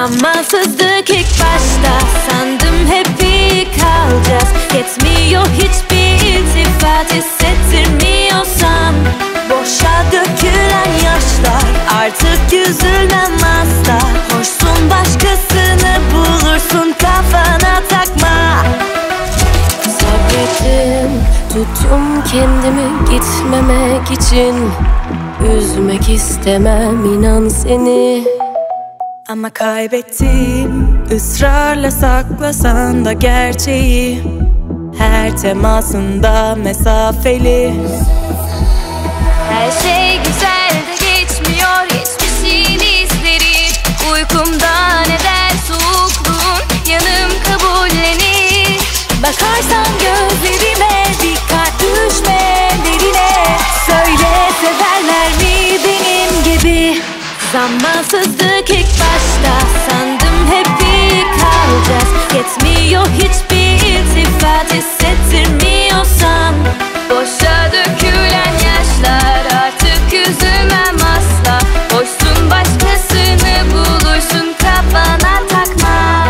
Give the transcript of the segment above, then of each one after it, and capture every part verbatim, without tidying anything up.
Zamansızlık ilk başta, sandım hep iyi kalacağız. Yetmiyor hiçbir iltifat, hissettirmiyorsan boşa dökülen yaşlar, artık üzülmem asla. Hoşsun başkasını bulursun, kafana takma. Sabrettim, tuttum kendimi gitmemek için. Üzmek istemem inan seni. Ama kaybettim, ısrarla saklasan da gerçeği. Her temasında mesafeli. Her şey güzel de geçmiyor geçmişin izleri. Uykumda ne der soğukluğun, yanım kabullenir. Bakarsan gözlerime, dikkat düşme derine. Söyle severler mi benim gibi? Zamansızlık ilk başta, sandım hep iyi kalacağız. Yetmiyor hiçbir iltifat, hissettirmiyorsan Boşa dökülen yaşlar, artık üzülmem asla. Hoşsun başkasını bulursun, kafana takma.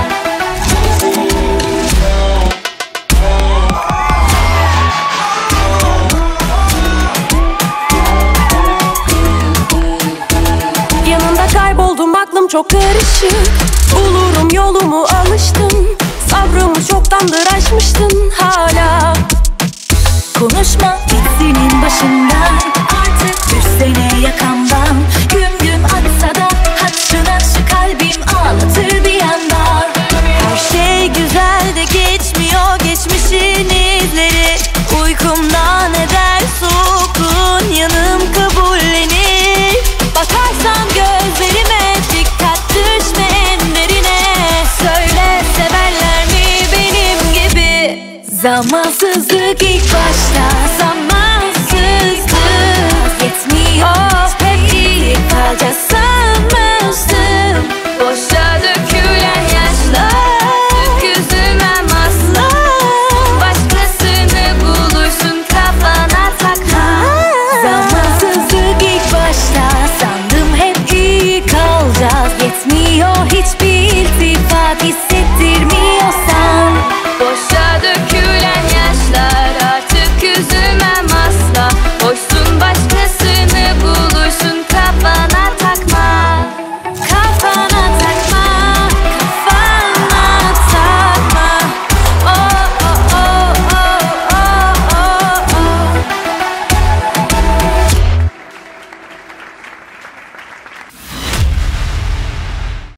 Yanında kayboldum, aklım çok karışık. Bulurum yolumu, alıştım. Sabrımı çoktandır aşmıştın hala. Konuşma git senin başından, artık düşsene yakamdan. Güm güm atsa da hatırına şu kalbim ağlatır bir yandan. Her şey güzel de geçmiyor geçmişin izleri. Uykumda ne der soğukluğun, yanım kabullenir. Bakarsan gözlerime, dikkat düşme en derine. Söyle severler mi benim gibi? Zamansızlık ilk başta, zamansızlık. Yetmiyor hep iyi kalacağız.